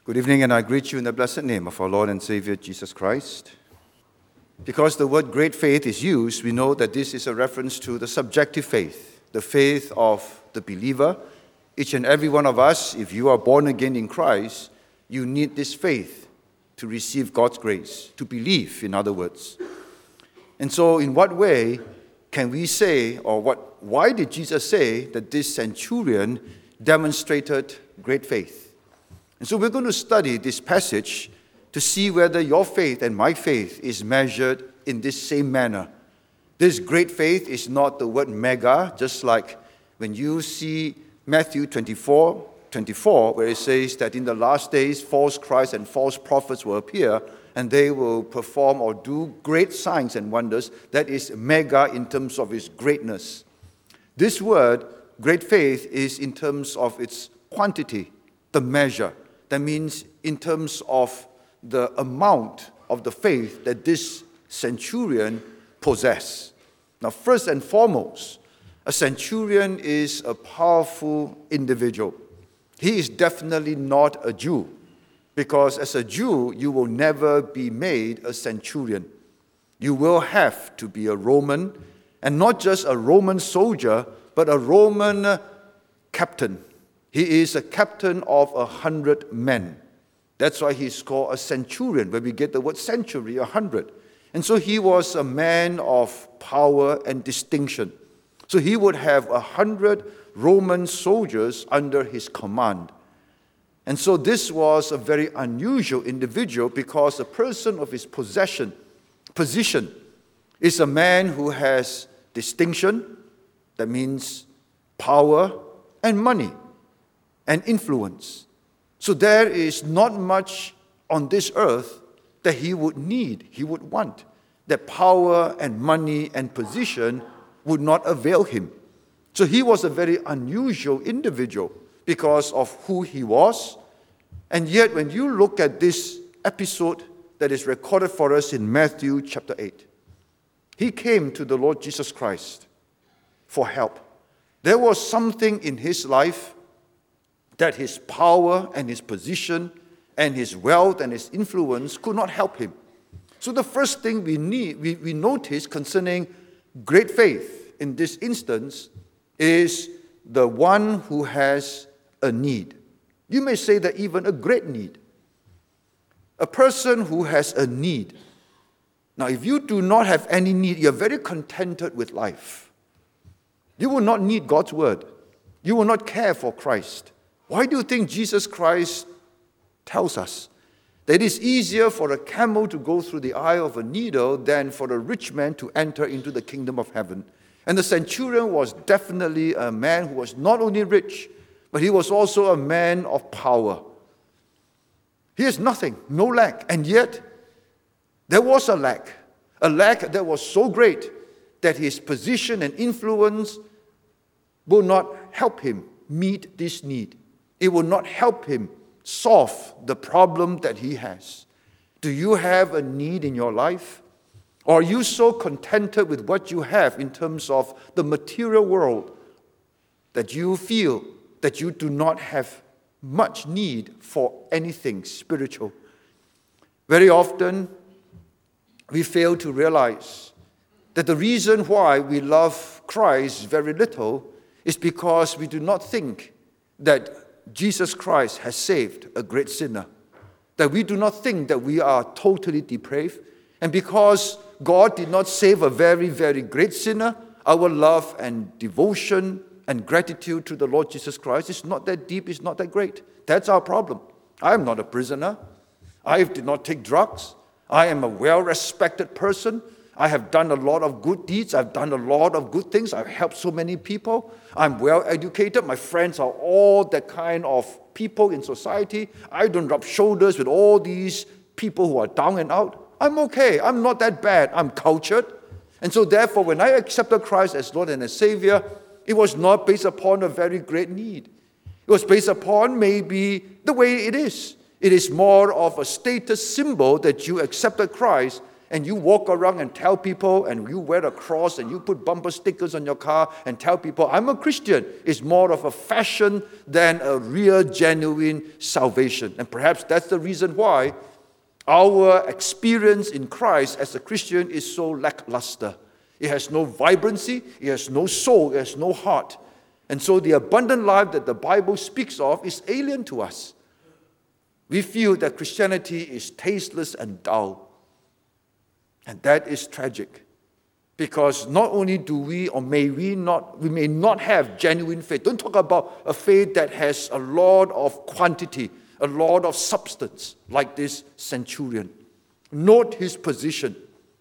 Good evening, and I greet you in the blessed name of our Lord and Savior, Jesus Christ. Because the word great faith is used, we know that this is a reference to the subjective faith, the faith of the believer. Each and every one of us, if you are born again in Christ, you need this faith to receive God's grace, to believe, in other words. And so in what way can we say, why did Jesus say that this centurion demonstrated great faith? And so we're going to study this passage to see whether your faith and my faith is measured in this same manner. This great faith is not the word mega, just like when you see Matthew 24, where it says that in the last days false Christs and false prophets will appear, and they will perform or do great signs and wonders. That is mega in terms of its greatness. This word, great faith, is in terms of its quantity, the measure. That means in terms of the amount of the faith that this centurion possessed. Now, first and foremost, a centurion is a powerful individual. He is definitely not a Jew, because as a Jew, you will never be made a centurion. You will have to be a Roman, and not just a Roman soldier, but a Roman captain. He is a captain of 100 men. That's why he's called a centurion, where we get the word century, 100. And so he was a man of power and distinction. So he would have 100 Roman soldiers under his command. And so this was a very unusual individual, because a person of his position is a man who has distinction, that means power and money and influence. So there is not much on this earth that he would need, he would want. That power and money and position would not avail him. So he was a very unusual individual because of who he was. And yet when you look at this episode that is recorded for us in Matthew chapter 8, he came to the Lord Jesus Christ for help. There was something in his life that his power and his position and his wealth and his influence could not help him. So the first thing we notice concerning great faith in this instance is the one who has a need. You may say that even a great need. A person who has a need. Now, if you do not have any need, you're very contented with life. You will not need God's word. You will not care for Christ. Why do you think Jesus Christ tells us that it is easier for a camel to go through the eye of a needle than for a rich man to enter into the kingdom of heaven? And the centurion was definitely a man who was not only rich, but he was also a man of power. He has nothing, no lack, and yet there was a lack that was so great that his position and influence will not help him meet this need. It will not help him solve the problem that he has. Do you have a need in your life? Or are you so contented with what you have in terms of the material world that you feel that you do not have much need for anything spiritual? Very often, we fail to realize that the reason why we love Christ very little is because we do not think that Jesus Christ has saved a great sinner, that we do not think that we are totally depraved. And because God did not save a very, very great sinner, our love and devotion and gratitude to the Lord Jesus Christ is not that deep, is not that great. That's our problem. I am not a prisoner. I did not take drugs. I am a well-respected person. I have done a lot of good deeds. I've done a lot of good things. I've helped so many people. I'm well educated. My friends are all that kind of people in society. I don't rub shoulders with all these people who are down and out. I'm okay. I'm not that bad. I'm cultured. And so therefore, when I accepted Christ as Lord and as Savior, it was not based upon a very great need. It was based upon maybe the way it is. It is more of a status symbol that you accepted Christ and you walk around and tell people, and you wear a cross and you put bumper stickers on your car and tell people, I'm a Christian, is more of a fashion than a real, genuine salvation. And perhaps that's the reason why our experience in Christ as a Christian is so lackluster. It has no vibrancy, it has no soul, it has no heart. And so the abundant life that the Bible speaks of is alien to us. We feel that Christianity is tasteless and dull. And that is tragic. Because not only do we, or may we not have genuine faith. Don't talk about a faith that has a lot of quantity, a lot of substance, like this centurion. Note his position.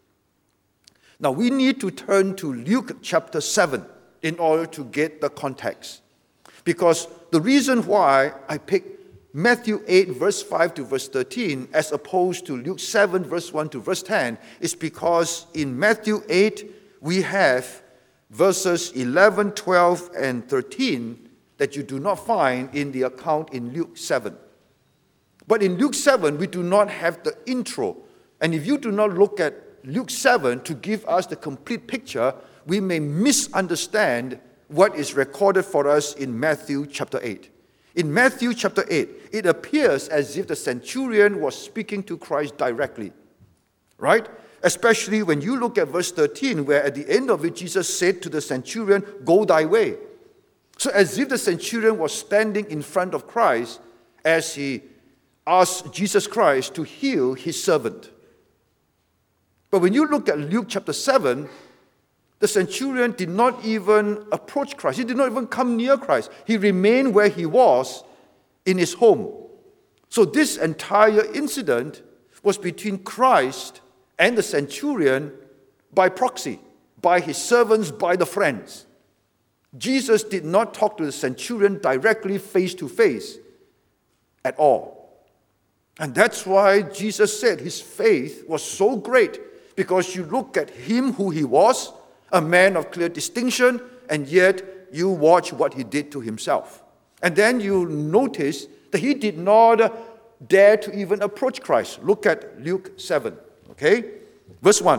Now we need to turn to Luke chapter 7 in order to get the context. Because the reason why I picked Matthew 8, verse 5 to verse 13, as opposed to Luke 7, verse 1 to verse 10, is because in Matthew 8, we have verses 11, 12, and 13 that you do not find in the account in Luke 7. But in Luke 7, we do not have the intro. And if you do not look at Luke 7 to give us the complete picture, we may misunderstand what is recorded for us in Matthew chapter 8. In Matthew chapter 8, it appears as if the centurion was speaking to Christ directly, right? Especially when you look at verse 13, where at the end of it, Jesus said to the centurion, go thy way. So as if the centurion was standing in front of Christ as he asked Jesus Christ to heal his servant. But when you look at Luke chapter 7, the centurion did not even approach Christ. He did not even come near Christ. He remained where he was in his home. So this entire incident was between Christ and the centurion by proxy, by his servants, by the friends. Jesus did not talk to the centurion directly face to face at all. And that's why Jesus said his faith was so great, because you look at him who he was, a man of clear distinction, and yet you watch what he did to himself. And then you notice that he did not dare to even approach Christ. Look at Luke 7, okay? Verse 1.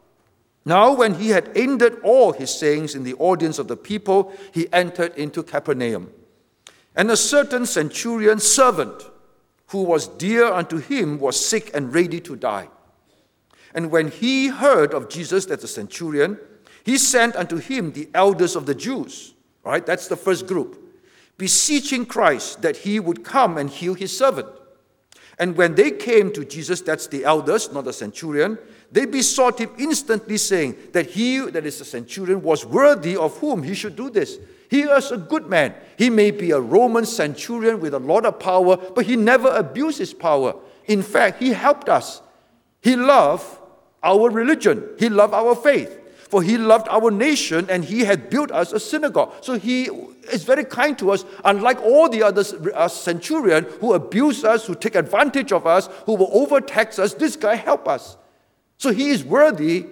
Now when he had ended all his sayings in the audience of the people, he entered into Capernaum. And a certain centurion servant, who was dear unto him, was sick and ready to die. And when he heard of Jesus, that's a centurion, he sent unto him the elders of the Jews, right? That's the first group, beseeching Christ that he would come and heal his servant. And when they came to Jesus, that's the elders, not the centurion, they besought him instantly, saying that he, that is the centurion, was worthy of whom he should do this. He is a good man. He may be a Roman centurion with a lot of power, but he never abused his power. In fact, he helped us. He loved our religion. He loved our faith. For he loved our nation, and he had built us a synagogue. So he is very kind to us, unlike all the other centurion who abuse us, who take advantage of us, who will overtax us. This guy helped us. So he is worthy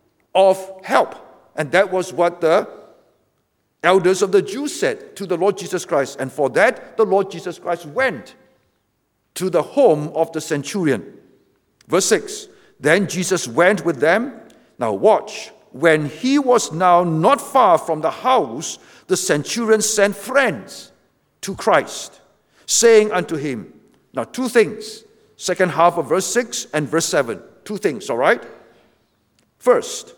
of help. And that was what the elders of the Jews said to the Lord Jesus Christ. And for that, the Lord Jesus Christ went to the home of the centurion. Verse 6, then Jesus went with them. Now watch. When he was now not far from the house, the centurion sent friends to Christ, saying unto him, now two things, second half of verse 6 and verse 7, two things, all right? First,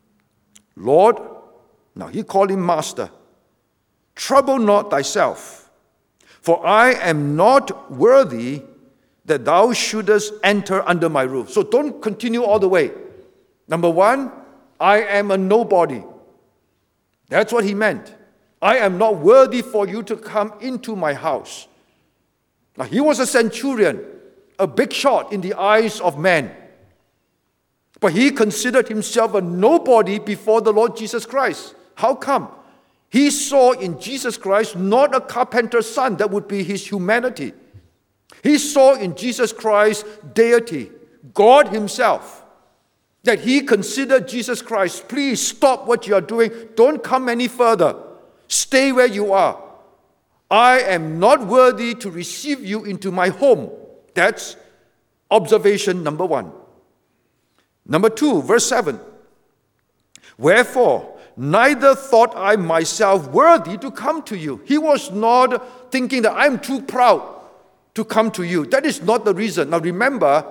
Lord, now he called him master, trouble not thyself, for I am not worthy that thou shouldest enter under my roof. So don't continue all the way. Number one, I am a nobody. That's what he meant. I am not worthy for you to come into my house. Now, he was a centurion, a big shot in the eyes of men. But he considered himself a nobody before the Lord Jesus Christ. How come? He saw in Jesus Christ not a carpenter's son, that would be his humanity. He saw in Jesus Christ deity, God himself. That he considered Jesus Christ, please stop what you are doing. Don't come any further. Stay where you are. I am not worthy to receive you into my home. That's observation number one. Number 2, verse 7. Wherefore, neither thought I myself worthy to come to you. He was not thinking that I'm too proud to come to you. That is not the reason. Now remember,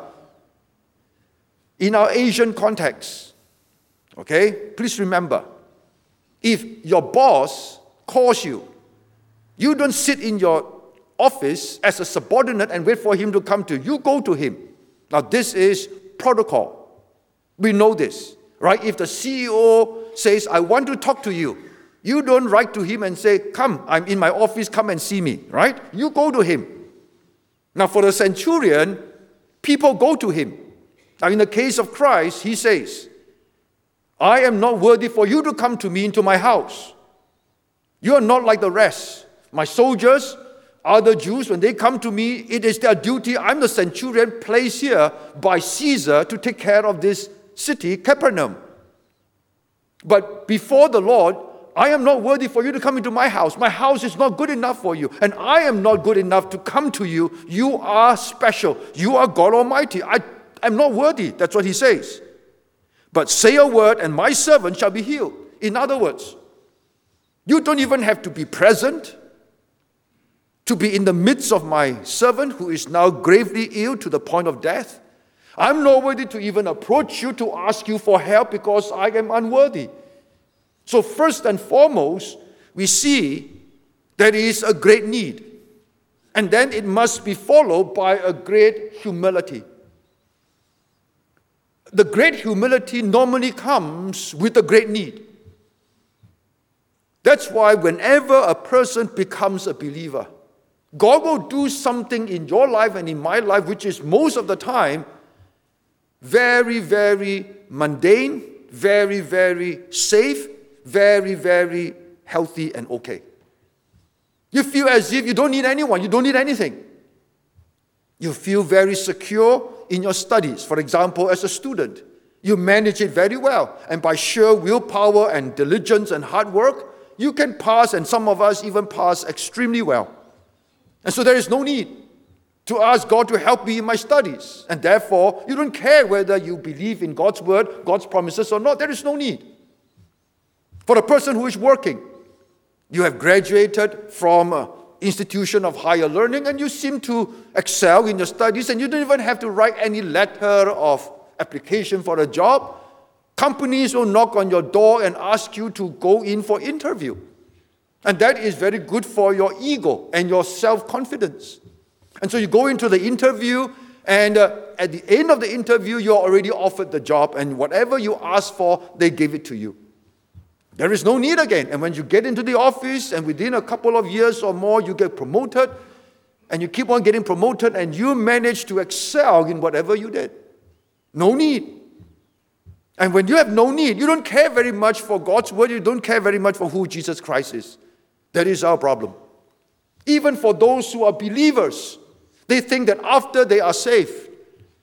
in our Asian context, okay, please remember, if your boss calls you, you don't sit in your office as a subordinate and wait for him to come to you. You go to him. Now this is protocol. We know this, right? If the CEO says, I want to talk to you, you don't write to him and say, come, I'm in my office, come and see me, right? You go to him. Now for the centurion, people go to him. Now in the case of Christ, he says, I am not worthy for you to come to me into my house. You are not like the rest. My soldiers, other Jews, when they come to me, it is their duty. I'm the centurion placed here by Caesar to take care of this city, Capernaum. But before the Lord, I am not worthy for you to come into my house. My house is not good enough for you. And I am not good enough to come to you. You are special. You are God Almighty. I am not worthy. That's what he says. But say a word and my servant shall be healed. In other words, you don't even have to be present to be in the midst of my servant who is now gravely ill to the point of death. I'm not worthy to even approach you to ask you for help because I am unworthy. So first and foremost, we see there is a great need. And then it must be followed by a great humility. The great humility normally comes with a great need. That's why whenever a person becomes a believer, God will do something in your life and in my life, which is most of the time very, very mundane, very, very safe, very, very healthy and okay. You feel as if you don't need anyone, you don't need anything. You feel very secure in your studies. For example, as a student, you manage it very well. And by sheer willpower and diligence and hard work, you can pass, and some of us even pass extremely well. And so there is no need to ask God to help me in my studies. And therefore, you don't care whether you believe in God's word, God's promises or not. There is no need. For the person who is working, you have graduated from an institution of higher learning and you seem to excel in your studies and you don't even have to write any letter of application for a job. Companies will knock on your door and ask you to go in for interview. And that is very good for your ego and your self-confidence. And so you go into the interview and at the end of the interview, you're already offered the job and whatever you ask for, they give it to you. There is no need again. And when you get into the office and within a couple of years or more, you get promoted and you keep on getting promoted and you manage to excel in whatever you did. No need. And when you have no need, you don't care very much for God's word, you don't care very much for who Jesus Christ is. That is our problem. Even for those who are believers, they think that after they are saved,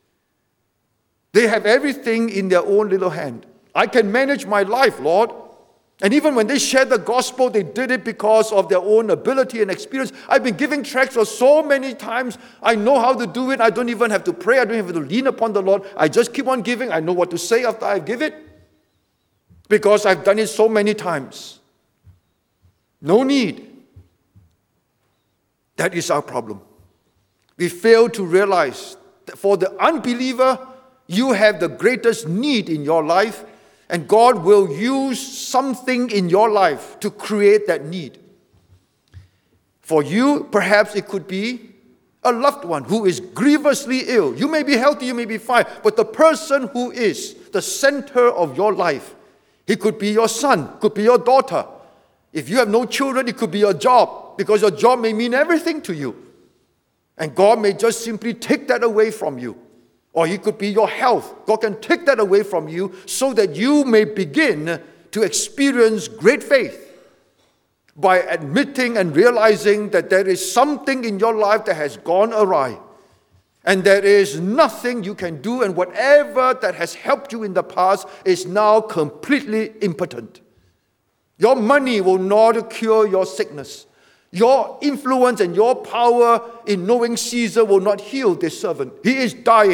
they have everything in their own little hand. I can manage my life, Lord. And even when they shared the gospel, they did it because of their own ability and experience. I've been giving tracts for so many times. I know how to do it. I don't even have to pray. I don't have to lean upon the Lord. I just keep on giving. I know what to say after I give it because I've done it so many times. No need. That is our problem. We fail to realize that for the unbeliever, you have the greatest need in your life. And God will use something in your life to create that need. For you, perhaps it could be a loved one who is grievously ill. You may be healthy, you may be fine, but the person who is the center of your life, he could be your son, could be your daughter. If you have no children, it could be your job, because your job may mean everything to you. And God may just simply take that away from you. Or it could be your health. God can take that away from you so that you may begin to experience great faith by admitting and realizing that there is something in your life that has gone awry. And there is nothing you can do, and whatever that has helped you in the past is now completely impotent. Your money will not cure your sickness. Your influence and your power in knowing Caesar will not heal this servant. He is dying.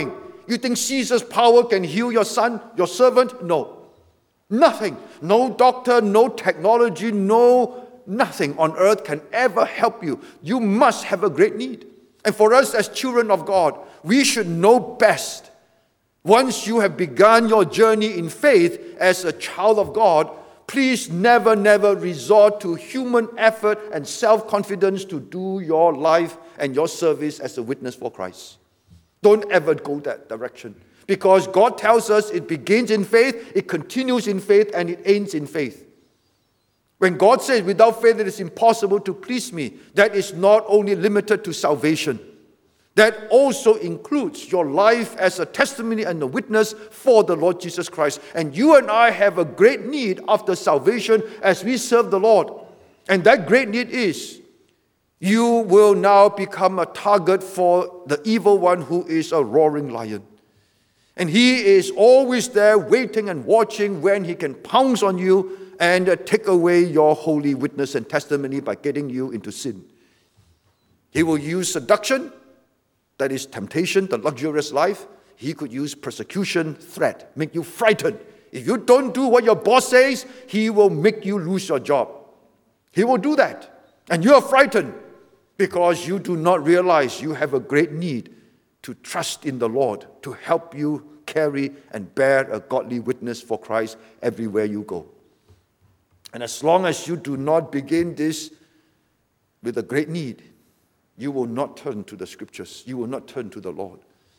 You think Caesar's power can heal your son, your servant? No. Nothing. No doctor, no technology, nothing on earth can ever help you. You must have a great need. And for us as children of God, we should know best. Once you have begun your journey in faith as a child of God, please never resort to human effort and self-confidence to do your life and your service as a witness for Christ. Don't ever go that direction. Because God tells us it begins in faith, it continues in faith, and it ends in faith. When God says, without faith it is impossible to please me, that is not only limited to salvation. That also includes your life as a testimony and a witness for the Lord Jesus Christ. And you and I have a great need after salvation as we serve the Lord. And that great need is, you will now become a target for the evil one who is a roaring lion. And he is always there waiting and watching when he can pounce on you and take away your holy witness and testimony by getting you into sin. He will use seduction, that is temptation, the luxurious life. He could use persecution, threat, make you frightened. If you don't do what your boss says, he will make you lose your job. He will do that. And you are frightened because you do not realize you have a great need to trust in the Lord to help you carry and bear a godly witness for Christ everywhere you go. And as long as you do not begin this with a great need, you will not turn to the Scriptures. You will not turn to the Lord.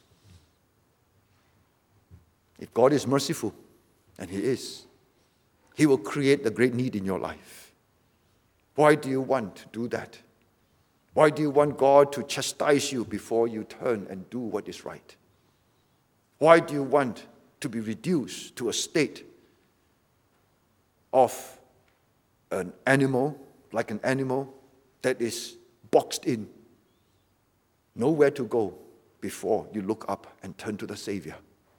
If God is merciful, and He is, He will create a great need in your life. Why do you want to do that? Why do you want God to chastise you before you turn and do what is right? Why do you want to be reduced to a state of an animal, like an animal that is boxed in, nowhere to go before you look up and turn to the Savior?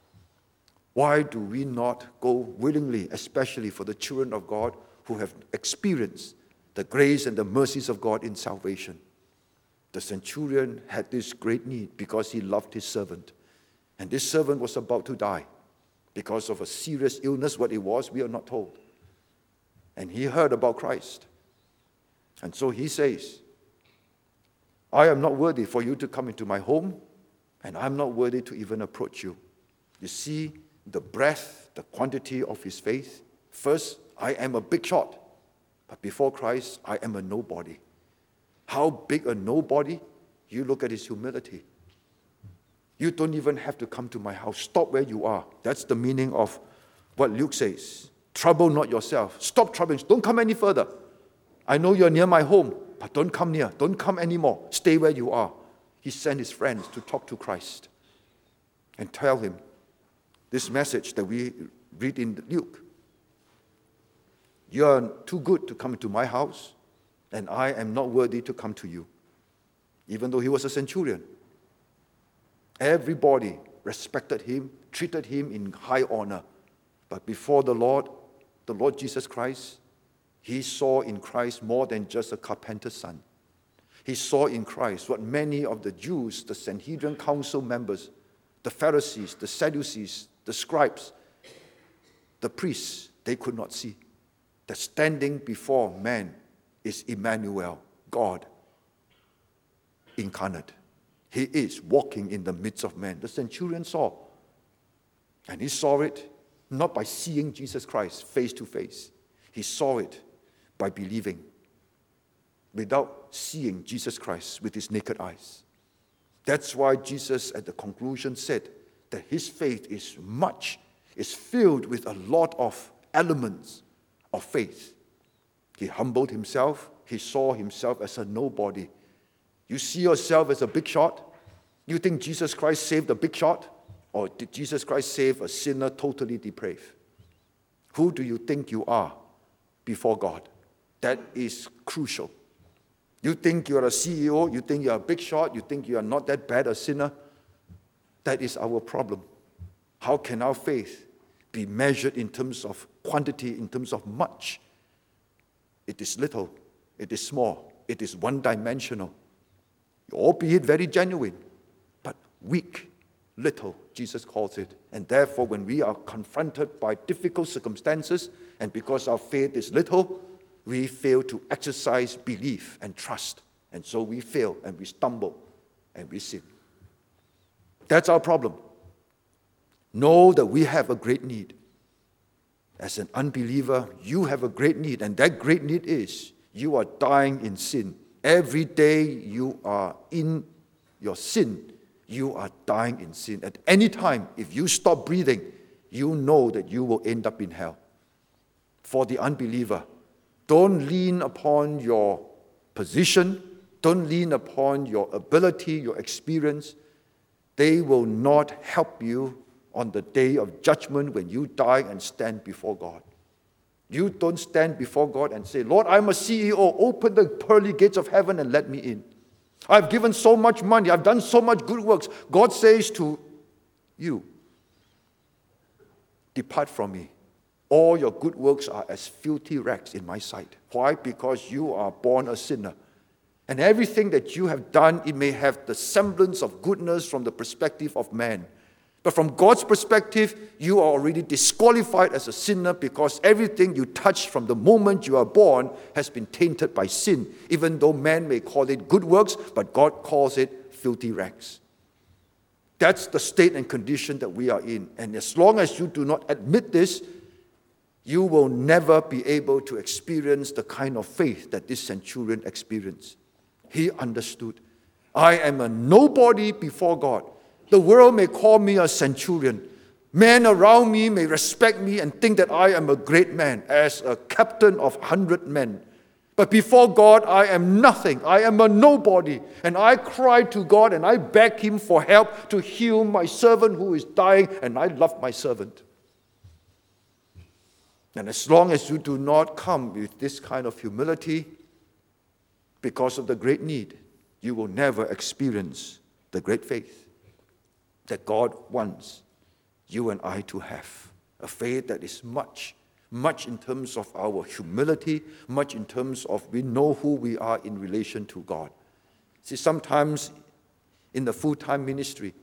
Why do we not go willingly, especially for the children of God who have experienced the grace and the mercies of God in salvation? The centurion had this great need because he loved his servant. And this servant was about to die because of a serious illness. What it was, we are not told. And he heard about Christ. And so he says, I am not worthy for you to come into my home, and I'm not worthy to even approach you. You see the breadth, the quantity of his faith. First, I am a big shot, but before Christ, I am a nobody. How big a nobody? You look at his humility. You don't even have to come to my house. Stop where you are. That's the meaning of what Luke says. Trouble not yourself. Stop troubling. Don't come any further. I know you're near my home, but don't come near. Don't come anymore. Stay where you are. He sent his friends to talk to Christ and tell him this message that we read in Luke. You are too good to come into my house, and I am not worthy to come to you. Even though he was a centurion, everybody respected him, treated him in high honor. But before the Lord Jesus Christ, he saw in Christ more than just a carpenter's son. He saw in Christ what many of the Jews, the Sanhedrin council members, the Pharisees, the Sadducees, the scribes, the priests, they could not see. That standing before man is Emmanuel, God incarnate. He is walking in the midst of men. The centurion saw. And he saw it not by seeing Jesus Christ face to face. He saw it by believing without seeing Jesus Christ with his naked eyes. That's why Jesus at the conclusion said that his faith is filled with a lot of elements of faith. He humbled himself. He saw himself as a nobody. You see yourself as a big shot? You think Jesus Christ saved a big shot? Or did Jesus Christ save a sinner totally depraved? Who do you think you are before God? That is crucial. You think you are a CEO, you think you are a big shot, you think you are not that bad a sinner? That is our problem. How can our faith be measured in terms of quantity, in terms of much? It is little, it is small, it is one-dimensional. Albeit very genuine, but weak little, Jesus calls it. And therefore, when we are confronted by difficult circumstances, and because our faith is little, we fail to exercise belief and trust. And so we fail and we stumble and we sin. That's our problem. Know that we have a great need. As an unbeliever, you have a great need, and that great need is you are dying in sin. Every day you are in your sin, you are dying in sin. At any time, if you stop breathing, you know that you will end up in hell. For the unbeliever, don't lean upon your position, don't lean upon your ability, your experience. They will not help you on the day of judgment when you die and stand before God. You don't stand before God and say, Lord, I'm a CEO, open the pearly gates of heaven and let me in. I've given so much money, I've done so much good works. God says to you, depart from me. All your good works are as filthy rags in my sight. Why? Because you are born a sinner. And everything that you have done, it may have the semblance of goodness from the perspective of man. But from God's perspective, you are already disqualified as a sinner because everything you touch from the moment you are born has been tainted by sin, even though man may call it good works, but God calls it filthy rags. That's the state and condition that we are in. And as long as you do not admit this, you will never be able to experience the kind of faith that this centurion experienced. He understood, I am a nobody before God. The world may call me a centurion. Men around me may respect me and think that I am a great man, as a captain of 100 men. But before God, I am nothing. I am a nobody. And I cry to God and I beg Him for help to heal my servant who is dying, and I love my servant. And as long as you do not come with this kind of humility, because of the great need, you will never experience the great faith that God wants you and I to have. A faith that is much in terms of our humility, much in terms of we know who we are in relation to God. See, sometimes in the full-time ministry,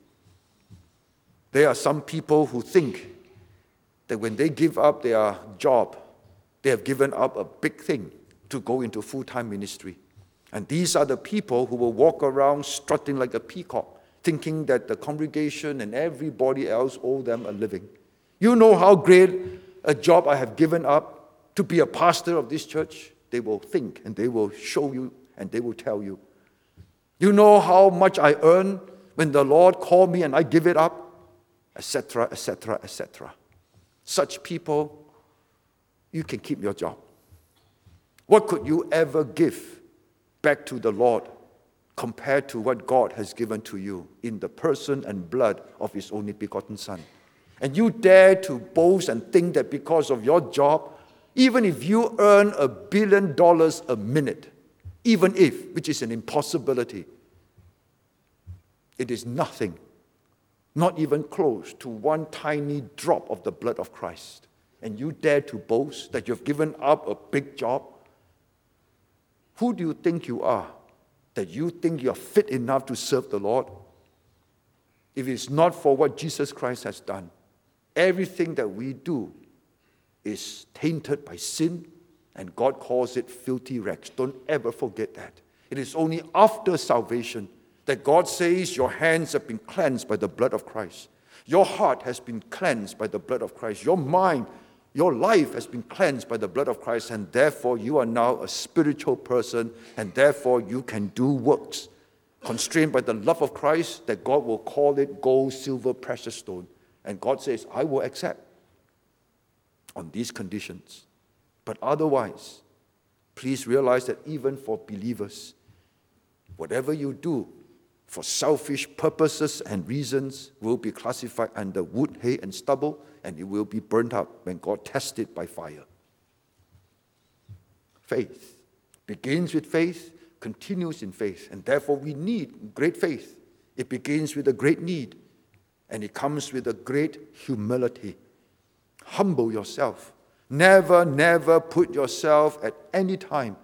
there are some people who think that when they give up their job, they have given up a big thing to go into full-time ministry. And these are the people who will walk around strutting like a peacock, thinking that the congregation and everybody else owe them a living. You know how great a job I have given up to be a pastor of this church? They will think and they will show you and they will tell you. You know how much I earn when the Lord called me and I give it up? Etc., etc., etc. Such people, you can keep your job. What could you ever give back to the Lord compared to what God has given to you in the person and blood of His only begotten Son? And you dare to boast and think that because of your job, even if you earn $1 billion a minute, even if, which is an impossibility, it is nothing, not even close to one tiny drop of the blood of Christ. And you dare to boast that you've given up a big job? Who do you think you are, that you think you're fit enough to serve the Lord? If it's not for what Jesus Christ has done, everything that we do is tainted by sin, and God calls it filthy rags. Don't ever forget that. It is only after salvation that God says your hands have been cleansed by the blood of Christ. Your heart has been cleansed by the blood of Christ. Your mind, your life has been cleansed by the blood of Christ, and therefore you are now a spiritual person, and therefore you can do works constrained by the love of Christ, that God will call it gold, silver, precious stone. And God says, I will accept on these conditions. But otherwise, please realize that even for believers, whatever you do for selfish purposes and reasons will be classified under wood, hay, and stubble, and it will be burnt up when God tests it by fire. Faith begins with faith, continues in faith, and therefore we need great faith. It begins with a great need, and it comes with a great humility. Humble yourself. Never put yourself at any time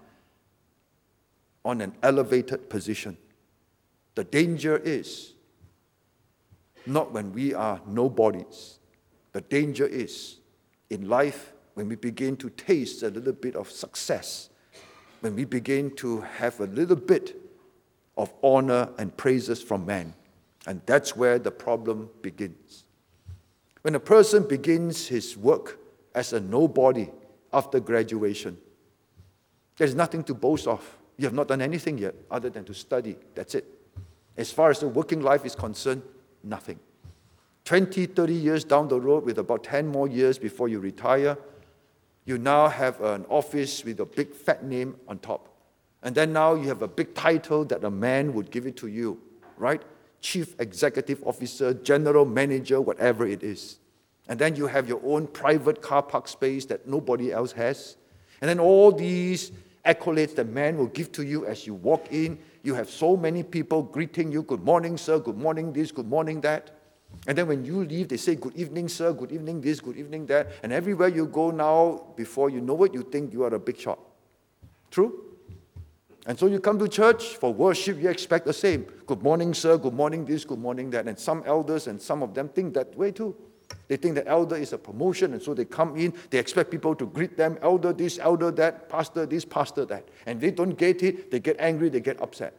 on an elevated position. The danger is not when we are nobodies. The danger is in life when we begin to taste a little bit of success, when we begin to have a little bit of honor and praises from man. And that's where the problem begins. When a person begins his work as a nobody after graduation, there's nothing to boast of. You have not done anything yet other than to study. That's it. As far as the working life is concerned, nothing. 20, 30 years down the road, with about 10 more years before you retire, you now have an office with a big fat name on top. And then now you have a big title that a man would give it to you, right? Chief Executive Officer, General Manager, whatever it is. And then you have your own private car park space that nobody else has. And then all these accolades that man will give to you as you walk in. You have so many people greeting you, good morning, sir, good morning this, good morning that. And then when you leave, they say, good evening, sir, good evening this, good evening that. And everywhere you go now, before you know it, you think you are a big shot. True? And so you come to church for worship, you expect the same. Good morning, sir, good morning this, good morning that. And some elders and some of them think that way too. They think that elder is a promotion, and so they come in, they expect people to greet them, elder this, elder that, pastor this, pastor that. And they don't get it, they get angry, they get upset.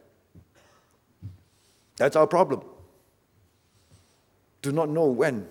That's our problem. Do not know when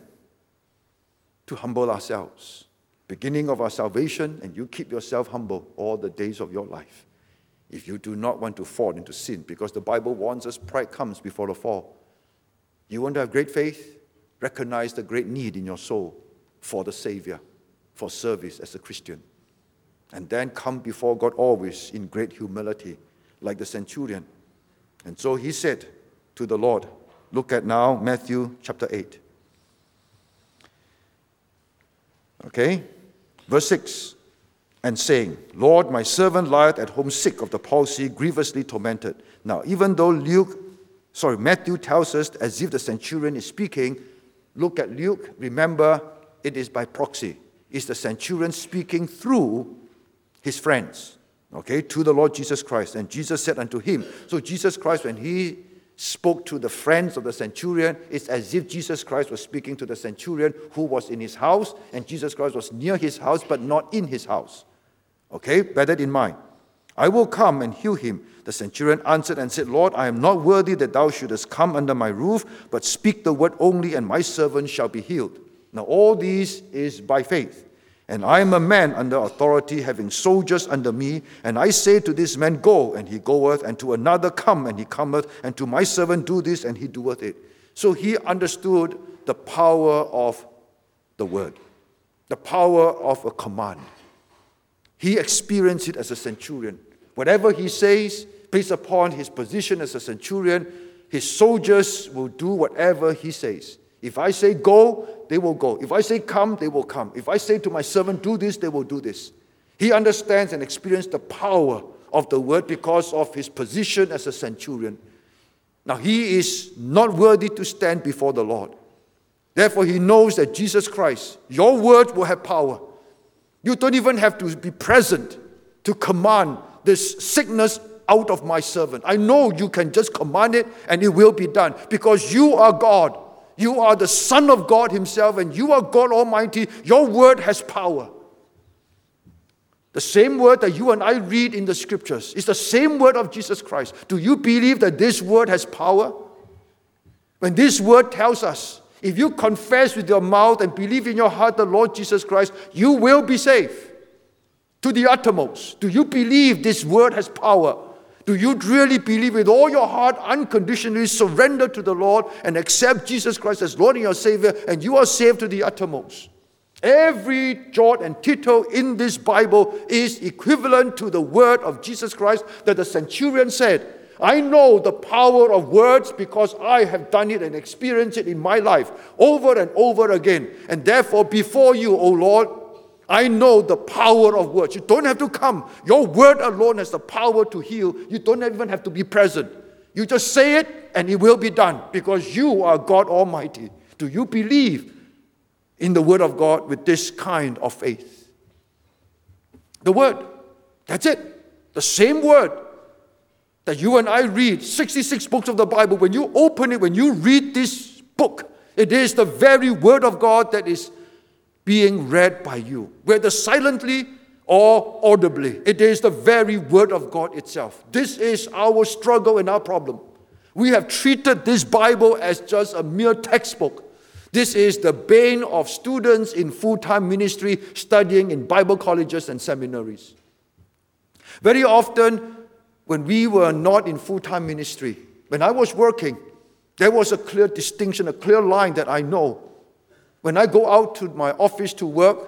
to humble ourselves. Beginning of our salvation, and you keep yourself humble all the days of your life. If you do not want to fall into sin, because the Bible warns us pride comes before the fall. You want to have great faith? Recognize the great need in your soul for the Savior, for service as a Christian. And then come before God always in great humility, like the centurion. And so he said to the Lord, look at now Matthew chapter 8. Okay, verse 6. And saying, Lord, my servant lieth at home sick of the palsy, grievously tormented. Now, even though Matthew tells us as if the centurion is speaking, look at Luke, remember, it is by proxy. It's the centurion speaking through his friends, okay, to the Lord Jesus Christ. And Jesus said unto him, so Jesus Christ, when he spoke to the friends of the centurion, it's as if Jesus Christ was speaking to the centurion who was in his house, and Jesus Christ was near his house, but not in his house. Okay, bear that in mind. I will come and heal him. The centurion answered and said, Lord, I am not worthy that thou shouldest come under my roof, but speak the word only, and my servant shall be healed. Now all this is by faith. And I am a man under authority, having soldiers under me. And I say to this man, go, and he goeth, and to another, come, and he cometh, and to my servant, do this, and he doeth it. So he understood the power of the word, the power of a command. He experienced it as a centurion. Whatever he says, based upon his position as a centurion, his soldiers will do whatever he says. If I say go, they will go. If I say come, they will come. If I say to my servant, do this, they will do this. He understands and experiences the power of the word because of his position as a centurion. Now, he is not worthy to stand before the Lord. Therefore, he knows that Jesus Christ, your word will have power. You don't even have to be present to command this sickness out of my servant. I know you can just command it and it will be done because you are God. You are the Son of God himself and you are God Almighty. Your word has power. The same word that you and I read in the scriptures is the same word of Jesus Christ. Do you believe that this word has power? When this word tells us, if you confess with your mouth and believe in your heart the Lord Jesus Christ, you will be saved to the uttermost. Do you believe this word has power? Do you really believe with all your heart, unconditionally surrender to the Lord and accept Jesus Christ as Lord and your Savior, and you are saved to the uttermost? Every jot and tittle in this Bible is equivalent to the word of Jesus Christ that the centurion said, I know the power of words because I have done it and experienced it in my life over and over again. And therefore, before you, O Lord, I know the power of words. You don't have to come. Your word alone has the power to heal. You don't even have to be present. You just say it and it will be done because you are God Almighty. Do you believe in the word of God with this kind of faith? The word. That's it. The same word that you and I read, 66 books of the Bible. When you open it, when you read this book, It is the very Word of God that is being read by you, whether silently or audibly. It is the very Word of God itself. This is our struggle and our problem. We have treated this Bible as just a mere textbook. This is the bane of students in full-time ministry studying in Bible colleges and seminaries. Very often, when we were not in full-time ministry, when I was working, there was a clear distinction, a clear line that I know. When I go out to my office to work,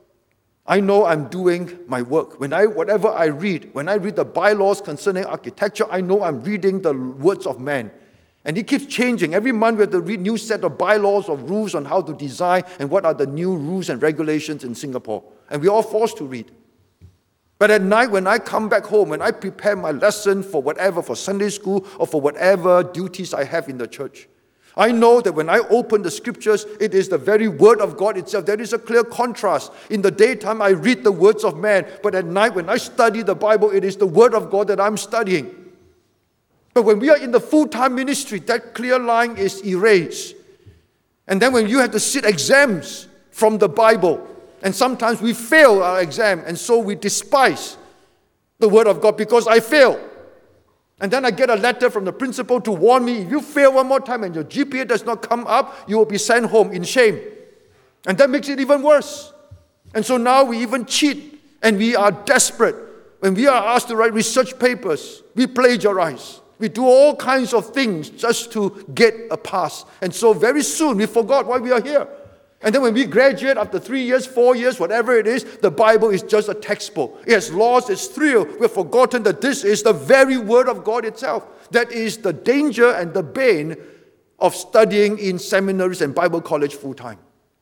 I know I'm doing my work. Whatever I read, when I read the bylaws concerning architecture, I know I'm reading the words of man. And it keeps changing. Every month we have to read new set of bylaws or rules on how to design and what are the new rules and regulations in Singapore. And we're all forced to read. But at night when I come back home, when I prepare my lesson for whatever, for Sunday school or for whatever duties I have in the church, I know that when I open the scriptures, it is the very Word of God itself. There is a clear contrast. In the daytime, I read the words of man. But at night, when I study the Bible, it is the Word of God that I'm studying. But when we are in the full-time ministry, that clear line is erased. And then when you have to sit exams from the Bible, and sometimes we fail our exam, and so we despise the Word of God because I fail. And then I get a letter from the principal to warn me, if you fail one more time and your GPA does not come up, you will be sent home in shame. And that makes it even worse. And so now we even cheat, and we are desperate. When we are asked to write research papers, we plagiarize. We do all kinds of things just to get a pass. And so very soon we forgot why we are here. And then when we graduate after 3 years, 4 years, whatever it is, the Bible is just a textbook. It has lost its thrill. We've forgotten that this is the very Word of God itself. That is the danger and the bane of studying in seminaries and Bible college full time.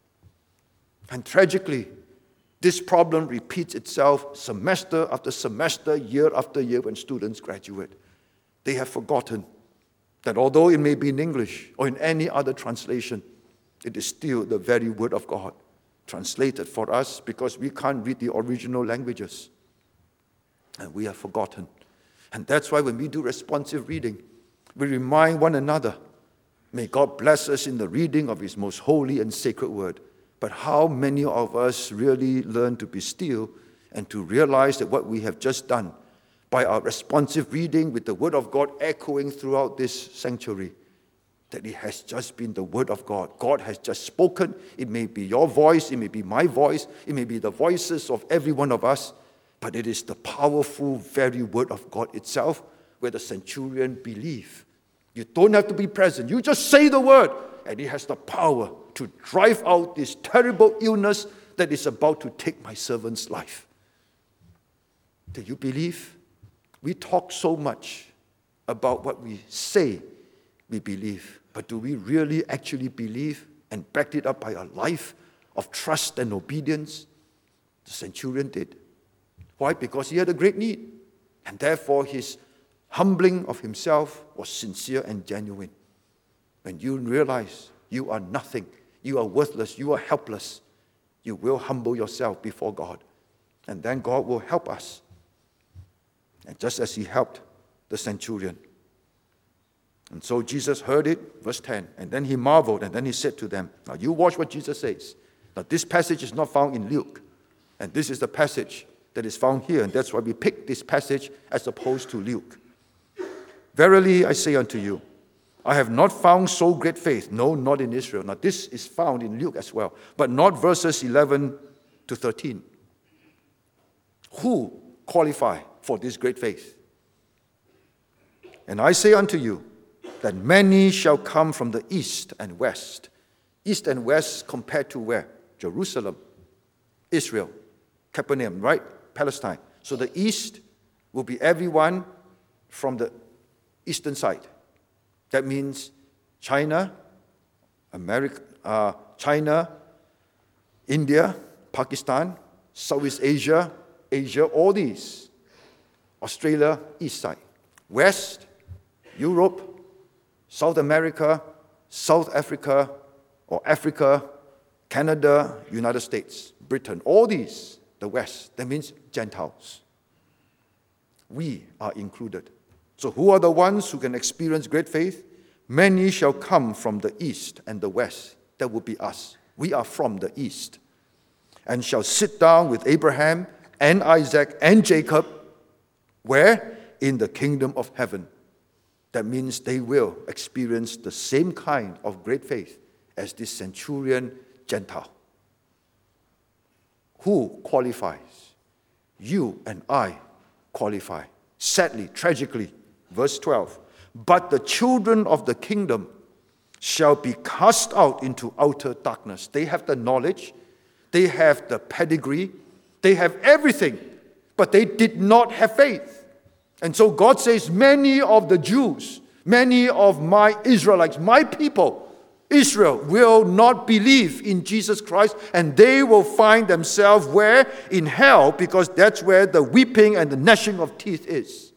And tragically, this problem repeats itself semester after semester, year after year when students graduate. They have forgotten that although it may be in English or in any other translation, it is still the very Word of God translated for us because we can't read the original languages. And we have forgotten. And that's why when we do responsive reading, we remind one another, may God bless us in the reading of His most holy and sacred Word. But how many of us really learn to be still and to realize that what we have just done by our responsive reading with the Word of God echoing throughout this sanctuary, that it has just been the Word of God. God has just spoken. It may be your voice, it may be my voice, it may be the voices of every one of us, but it is the powerful, very Word of God itself where the centurion believed. You don't have to be present. You just say the word, and it has the power to drive out this terrible illness that is about to take my servant's life. Do you believe? We talk so much about what we say we believe, but do we really actually believe and back it up by a life of trust and obedience? The centurion did. Why? Because he had a great need, and therefore his humbling of himself was sincere and genuine. When you realize you are nothing, you are worthless, you are helpless, you will humble yourself before God, and then God will help us. And just as he helped the centurion. And so Jesus heard it, verse 10, and then he marveled, and then he said to them, now you watch what Jesus says. Now this passage is not found in Luke, and this is the passage that is found here, and that's why we picked this passage as opposed to Luke. Verily I say unto you, I have not found so great faith, no, not in Israel. Now this is found in Luke as well, but not verses 11 to 13. Who qualify for this great faith? And I say unto you, that many shall come from the east and west. East and west compared to where? Jerusalem, Israel, Capernaum, right? Palestine. So the east will be everyone from the eastern side. That means China, China, India, Pakistan, Southeast Asia, all these. Australia, east side. West, Europe, South America, South Africa, or Africa, Canada, United States, Britain, all these, the West, that means Gentiles. We are included. So who are the ones who can experience great faith? Many shall come from the east and the west. that will be us. We are from the east. And shall sit down with Abraham and Isaac and Jacob, where? In the kingdom of heaven. That means they will experience the same kind of great faith as this centurion Gentile. Who qualifies? You and I qualify. Sadly, tragically, verse 12. But the children of the kingdom shall be cast out into outer darkness. They have the knowledge, they have the pedigree, they have everything, but they did not have faith. And so God says, many of the Jews, many of my Israelites, my people, Israel, will not believe in Jesus Christ, and they will find themselves where? In hell, because that's where the weeping and the gnashing of teeth is.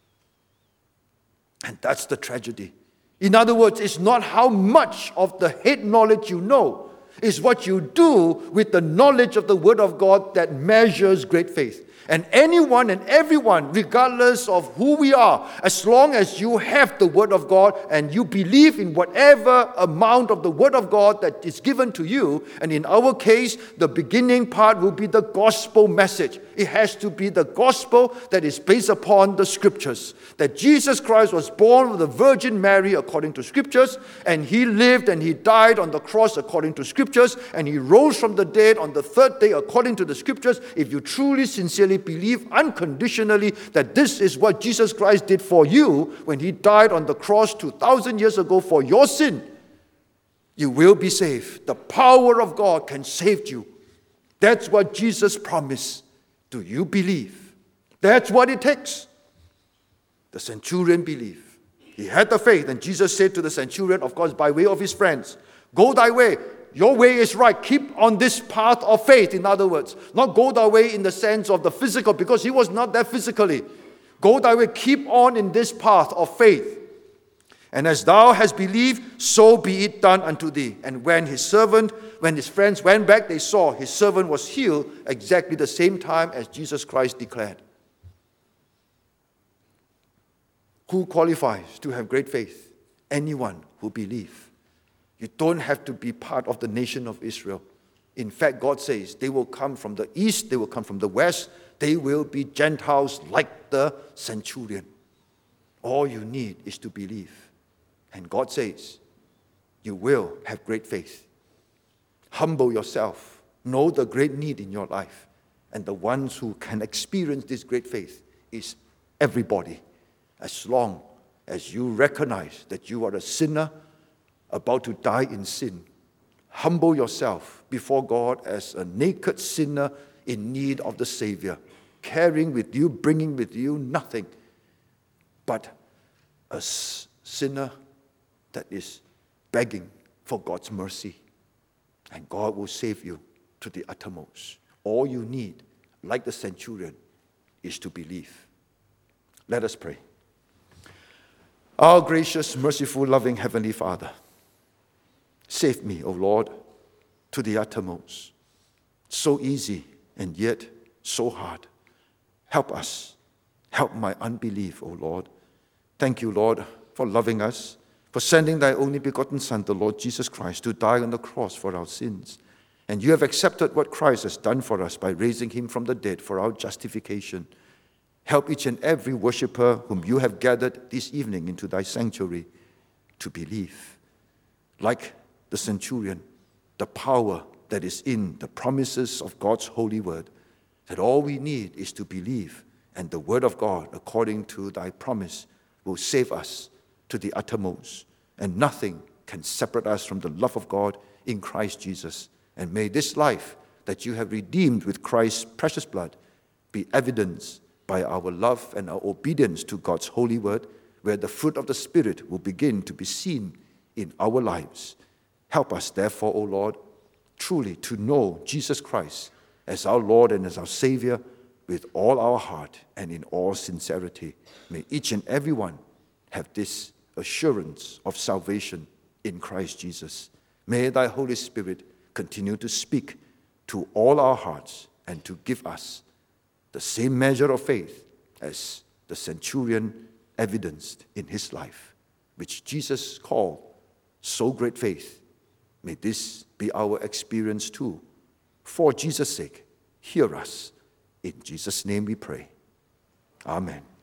And that's the tragedy. In other words, it's not how much of the head knowledge you know, it's what you do with the knowledge of the Word of God that measures great faith. And anyone and everyone, regardless of who we are, as long as you have the Word of God and you believe in whatever amount of the Word of God that is given to you, and in our case, the beginning part will be the gospel message. It has to be the gospel that is based upon the Scriptures. That Jesus Christ was born of the Virgin Mary according to Scriptures, and He lived and He died on the cross according to Scriptures, and He rose from the dead on the third day according to the Scriptures. If you truly, sincerely believe unconditionally that this is what Jesus Christ did for you when He died on the cross 2,000 years ago for your sin, you will be saved. The power of God can save you. That's what Jesus promised. Do you believe? That's what it takes. The centurion believed. He had the faith, and Jesus said to the centurion, of course, by way of his friends, go thy way. Your way is right. Keep on this path of faith, in other words. Not go thy way in the sense of the physical, because he was not there physically. Go thy way. Keep on in this path of faith. And as thou hast believed, so be it done unto thee. And when his friends went back, they saw his servant was healed exactly the same time as Jesus Christ declared. Who qualifies to have great faith? Anyone who believes. You don't have to be part of the nation of Israel. In fact, God says they will come from the east, they will come from the west, they will be Gentiles like the centurion. All you need is to believe. And God says, you will have great faith. Humble yourself. Know the great need in your life. And the ones who can experience this great faith is everybody. As long as you recognize that you are a sinner about to die in sin, humble yourself before God as a naked sinner in need of the Savior, carrying with you, bringing with you nothing but a sinner that is begging for God's mercy. And God will save you to the uttermost. All you need, like the centurion, is to believe. Let us pray. Our gracious, merciful, loving Heavenly Father, save me, O Lord, to the uttermost. So easy and yet so hard. Help us. Help my unbelief, O Lord. Thank you, Lord, for loving us, for sending thy only begotten Son, the Lord Jesus Christ, to die on the cross for our sins. And you have accepted what Christ has done for us by raising him from the dead for our justification. Help each and every worshiper whom you have gathered this evening into thy sanctuary to believe. Like the centurion, the power that is in the promises of God's holy word, that all we need is to believe, and the word of God, according to thy promise, will save us to the uttermost, and nothing can separate us from the love of God in Christ Jesus. And may this life that you have redeemed with Christ's precious blood be evidenced by our love and our obedience to God's holy word, where the fruit of the Spirit will begin to be seen in our lives. Help us, therefore, O Lord, truly to know Jesus Christ as our Lord and as our Savior with all our heart and in all sincerity. May each and every one have this assurance of salvation in Christ Jesus. May thy Holy Spirit continue to speak to all our hearts and to give us the same measure of faith as the centurion evidenced in his life, which Jesus called so great faith May this be our experience too. For Jesus' sake, hear us. In Jesus' name we pray. Amen.